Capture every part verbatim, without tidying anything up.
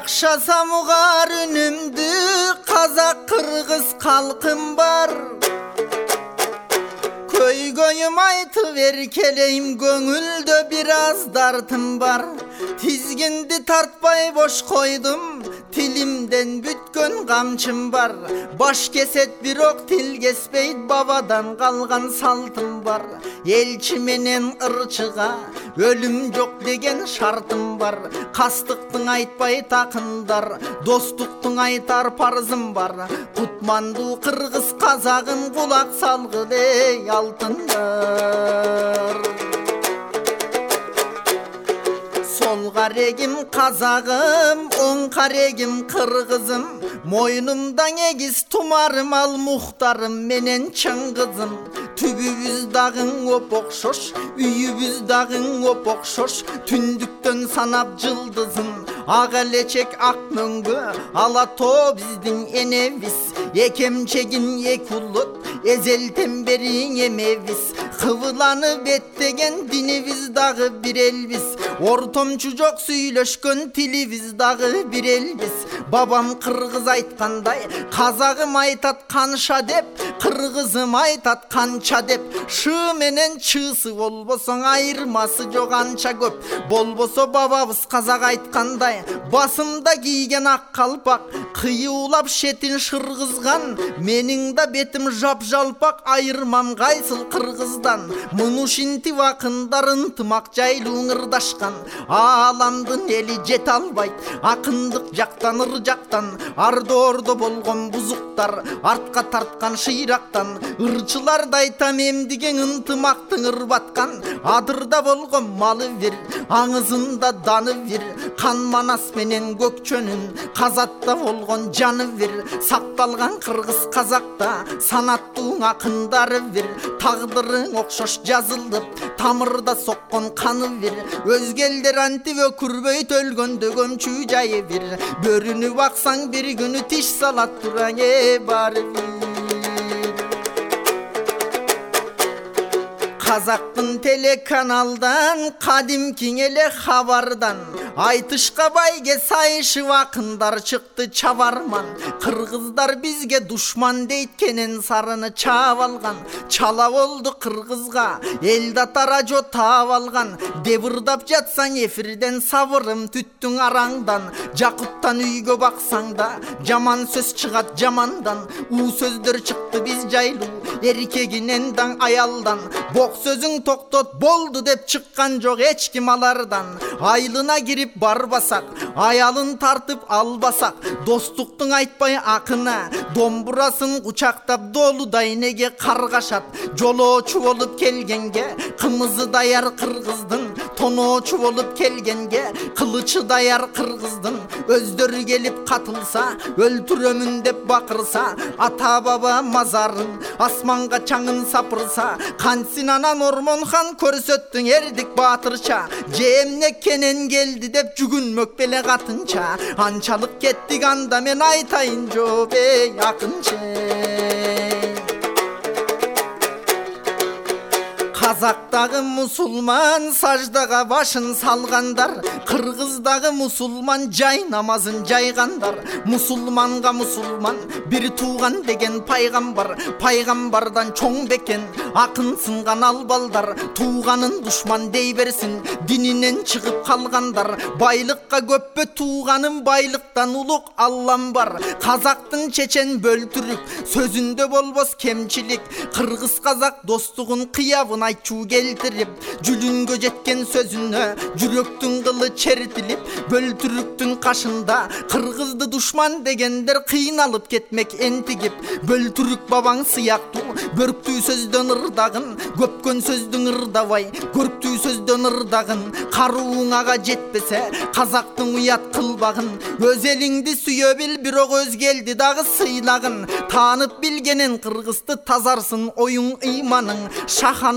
Жақшасам ұғар үнімді, қазақ қырғыз қалқым бар. Көй-көйім айтып еркелейм, көңілді біраз дартым бар. Тизгенді тартпай бош қойдым, тилимден бүткөн қамчым бар. Баш кесет бирок тил кеспейт, бабадан қалған салтым бар. Елчі менен ырчыға өлім жоқ деген шартым бар. Қастықтың айтпай тақындар, достықтың айтар парызым бар. Құтманду қырғыз қазағын құлақ салғыдей алтындар. Сол қарегім қазағым, оң қарегім қырғызым. Мойнымдан егіз тумарым, ал мұхтарым менен чыңғызым. Түбүбүз дагың опокшош, үйүбүз дагың опокшош. Түндүктөн санап жылдызын, ак элечек ак мөңгө. Ала тоо биздин энебиз, экемчегин эки улут, эзелтен бери эмебиз. Кыбыланы беттеген динибиз дагы бир элбиз. Ортомчу жок сүйлөшкөн тилибиз дагы бир элбиз. Бабам кыргыз айткандай, казагым айтат канша деп, кыргызым айтат канча деп. Шы менен чысы болбосоң айырмасы жок анча көп. Болбосо бабабыз казак айткандай, басымда кийген ак калпак, кыюлап шетин шыргызган. Менин да бетим жап-жалпак, айырмам кайсыл кыргыздан. Мунушинтип акындар ынтымак жайлуу ырдашкан. Аламдын эли жете албайт, акындык жактан ыр жактан. Арды-ордо болгон бузуктар, артка тарткан шыйрактан. Ырчыларды айтам эмдиген ынтымактың ыр баткан. Адырда болгон малы бир, аңызында даны бир. Кан манас менен көкчөнүн, казатта болгон жаны бир. Сакталган кыргыз казакта, санаттуу акындары бир. Тагдырың окшош жазылып, тамырда соккон каны бир. Өзге элдер антип өкүрбөйт, өлгөндө көмчү жайы бир. Бөрүнү баксаң бир күнү тиш салат тураң э бары бир. Казактын телеканалдан, кадимки эле хабардан айтышка байге сайышып акындар чыкты чабарман. Кыргыздар бизге душман дейт, кенен сарыны чаап алган. Чала болду кыргызга элдата радио таап алган. Дебырдап жатсаң эфирден сабырым түттүң араңдан. Жакуттан үйгө баксаң да жаман сөз чыгат жамандан. У сөздөр чыкты биз жайлуу, эркегинен даң аялдан. Бок сөзүң токтот болду деп чыккан жок эч ким алардан. Айлына кирип барбасак, аялын тартып албасак, достуктуң айтпай акына, домбурасын кучактап долудай неге каргашат. Жолоочу болуп келгенге кымызы даяр кыргыздын, тоноочу болуп келгенге кылычы даяр кыргыздын. Өздөрү келип катылса, өлтүрөмүн деп бакырса, ата баба мазарын асманга чаңын сапырса, кантсин анан Ормонхан көрсөттүң эрдик баатырча. Жемне кенен келди деп жүгүнмөк беле катынча. Анчалык кеттик анда мен айтайын жок эй акынче. Казактагы мусулман саждага башын салгандар, кыргыздагы мусулман жай намазын жайгандар. Мусулманга мусулман бир тууган деген пайгамбар. Пайгамбардан чоң бекен акын сынган албалдар. Тууганын душман дей берсин, дининен чыгып калгандар. Байлыкка көппө тууганын, байлыктан улук Аллам бар. Казактын чечен бөлтүрүк, сөзүндө болбос кемчилик. Кыргыз казак достугун кыябын айтчу келтирип, жүлүнгө жеткен сөзүнө жүрөктүн кылы чертилип. Бөлтүрүктүн кашында кыргызды душман дегендер кыйналып кетмек энтигип. Бөлтүрүк бабаң сыяктуу бөрктүү сөздөн ырдагын, көпкөн сөздүн ырдабай көрктүү сөздөн ырдагын. Карууң ага жетпесе казактын уят кылбагын. Өз элиңди сүйө бил, бирок өзге элди дагы сыйлагын. Таанып билгенен кыргызды тазарсын оюң ыйманың. Шаханов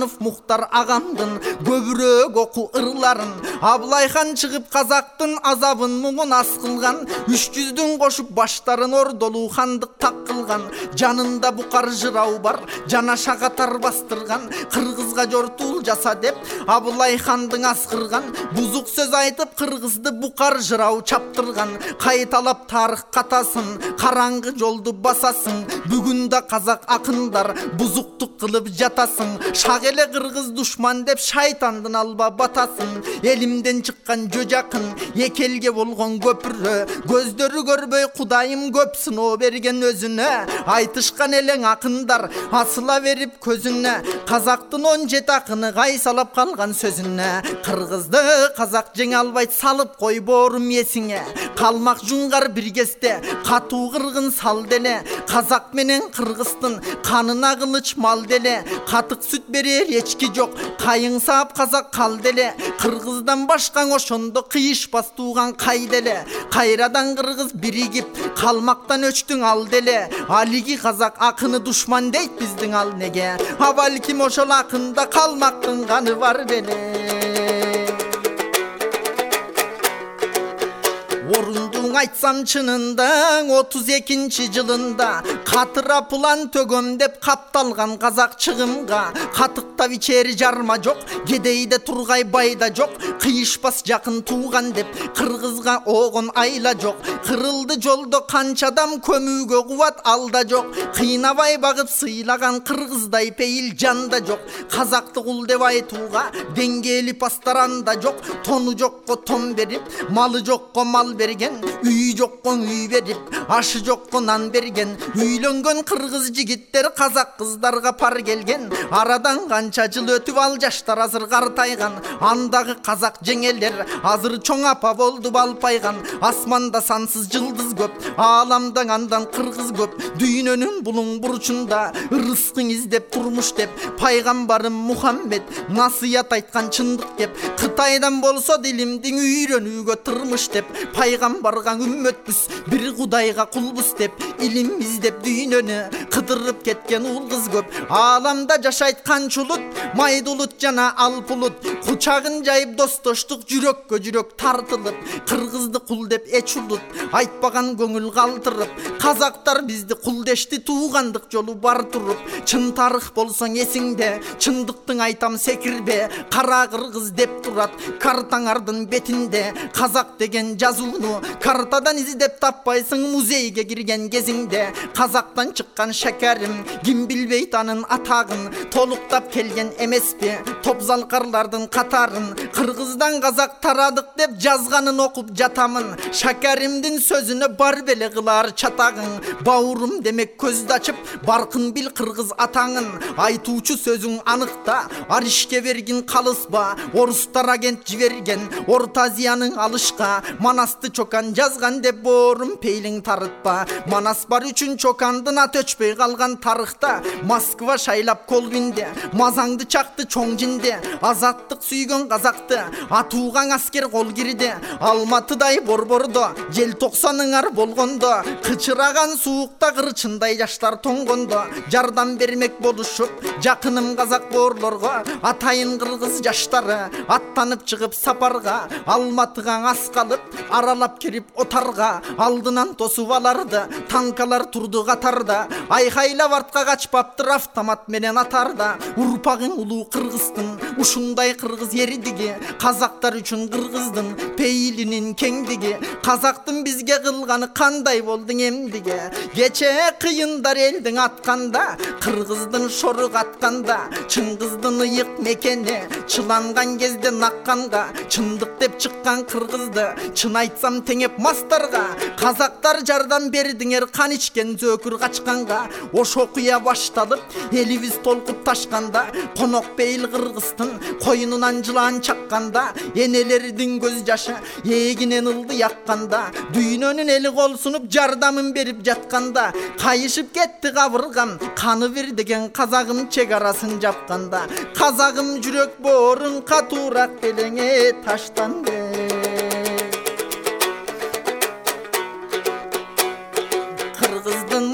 Мухтар агамдын көбүрөөк оку ырларын, Абылайхан чыгып казактын азабын муңун ас кылган, үч жүздүн кошуп баштарын ордолуу хандык так кылган, жанында букар жырау бар, жана шагатар бастырган, кыргызга жортуул жаса деп Абылайхандын аскырган, бузук сөз айтып кыргызды букар жырау чаптырган, кайталап тарых катасын, караңгы жолду басасың, бүгүн да казак акындар бузуктук кылып жатасың, шак эле кыргыз душман деп шайтандын алба батасың, элимден чыккан жожакын эки элге болгон көпүрө, көздөрү көрбөй кудайым көп сыноо берген өзүнө, айтышкан элең акындар асыла берип көзүнө, казактын он жети акыны кайсалап калган сөзүнө, кыргызды казак жеңе албайт салып кой боорум эсиңе, калмак жуңгар бир кезде катуу кыргын сал деле, казак менен кыргыздын канына кылыч мал деле, катык сүт берер эчки жок, кайың саап казак кал деле, кыргыздан башкаң ошондо кыйышпас тууган кай деле, кайрадан кыргыз биригип калмактан өчтүң ал деле, алиги казак акыны душман дейт биздин ал неге, а балким ошол акында калмактын каны бар беле. Орундуң айтсам чынында отуз экинчи жылында катыра план төгөм деп капталган казак чыгымга, катыктап ичери жарма жок, кедейде тургай байда жок, кыйышпас жакын тууган деп кыргызга огон айла жок, кырылды жолдо канча адам көмүүгө кубат алда жок, кыйнабай багып сыйлаган кыргыздай пейил жанда жок, казакты кул деп айтууга деңгээли пасторанда жок, тону жокко тон берип, малы жокко мал берген, үй жокко үй берип, ашы жокко нан берген, үйлөнгөн кыргыз жигиттер казак кыздарга пар келген, арадан канча жыл өтүп ал жаштар азыр картайган, андагы казак жеңелер азыр чоң апа болду балпайган, асманда сансыз жылдыз көп, ааламда андан кыргыз көп, дүйнөнүн булуң бурчунда ырыскың издеп турмуш деп пайгамбарым Мухаммед насыят айткан чындык кеп, Кытайдан болсо дилимдин үйрөнүүгө тырмыш деп пайгамбарга үммөтпүз, бир кудайга кулбуз деп илим издеп дүйнөнү кыдырып кеткен ул кыз көп, ааламда жашайт канча улут, майдулут жана алпулут, кучагын жайып достоштук жүрөккө жүрөк тартылып, кыргызды кул деп эч улут айтпаган көңүл калтырып, казактар бизди кулдешти туугандык жолу бар туруп, чын тарых болсоң эсиңде, чындыктың айтам секирбе, кара кыргыз деп турат картаңардын бетинде, казак деген жазууну картадан издеп таппайсың музейге кирген кезиңде, казактан чыккан шакарим ким билбейт анын атагын, толуктап келген эмеспи топзалкарлардын катарын, кыргыздан казак тарадык деп жазганын окуп жатамын, шакаримдин сөзүнө бар беле кылар чатагың, баурум демек көздү ачып баркын бил кыргыз атаңын, айтуучу сөзүң аныкта, аришке бергин калыспа, орустар агент жиберген Орто Азиянын алышка, Манасты чокан жазган деп боорум пейлиң тарытпа, Манас бар үчүн чокандын аты өчпөй калган тарыхта, Москва шайлап Колбинде, мазаңды чакты чоң жинде, азаттык сүйгөн казакты атуугаң аскер кол кирди, Алматыдай борбордо жел токсаныңар болгондо, кычыраган суукта кырчындай жаштар тоңгондо, жардам бермек болушуп жакыным казак боорлорго, атайын кыргыз жаштары аттанып чыгып сапарга, Алматыга ас калып аралап кирип отарга, алдынан тосуп аларды танкалар турду катарда, айкайлап артка качпаптыр автомат менен атарда, урпагың улуу кыргыздын ушундай кыргыз эрдиги, казактар үчүн кыргыздын пейилинин кеңдиги, казактын бизге кылганы кандай болдуң эмдиге, кече кыйындар элдиң атканда, кыргыздын шорук атканда, чыңгыздын ыйык мекени чыланган кезде накканга, чындык деп чыккан кыргызды чын айтсам теңеп мастарга, казактар жардам бердиңер кан ичкен зөөкүр качканга, ош окуя башталып элибиз толкуп ташканда, конок бейил кыргыздын коюнунан жылан чакканда, энелердин көз жашы эгинен ылды якканда, дүйнөнүн эли кол сунуп жардамын берип жатканда, кайышып кетти кабыргам, каны бир деген казагым чек арасын жапканда, казагым жүрөк боорун катуураак белеңе таштанды. Кыргыздын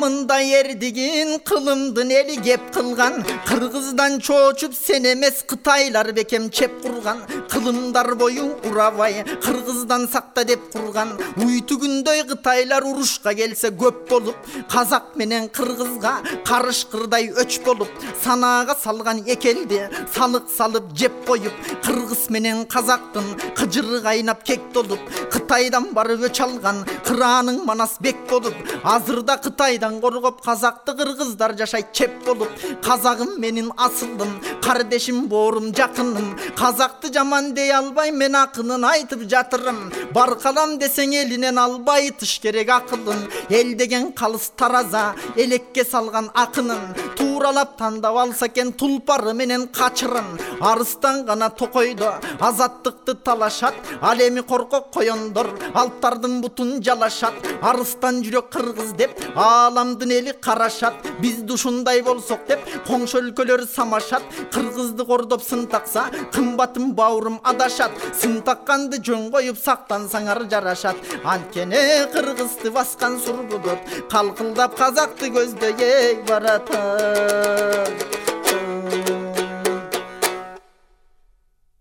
намында ердигин кылымдын эли кеп кылган кыргыздан чоочуп сен эмес кытайлар бекем чеп курган кылымдар бою урабай кыргыздан сакта деп курган уйтүгүндөй кытайлар урушка келсе көп болуп казак менен кыргызга карышкырдай өч болуп санаага салган экелди салык салып жеп коюп кыргыз менен казактын кыжыры кайнап кек толуп кытайдан барып өч алган кырааның манас бек болуп азырда кытайдан коргоп казакты кыргыздар жашайт чеп болуп казагым менин асылым кардешим боорум жакыным казакты жаман дей албайм мен акынын айтып жатырым бар калам десең элинен албай тыш керек акылын эл деген калыс тараза элекке салган акынын тууралап тандап алса экен тулпары менен качырын арыстан гана токойдо азаттыкты талашат ал эми коркок коёндор алптардын бутун жалашат арыстан жүрөк кыргыз деп ааламдын эли карашат бизди ушундай болсок деп коңшу өлкөлөр самашат кыргызды кордоп сын такса кымбатым баурум адашат сын такканды жөн коюп сактансаңар жарашат анткени кыргызды баскан сурбудут калкылдап казакты көздөй баратат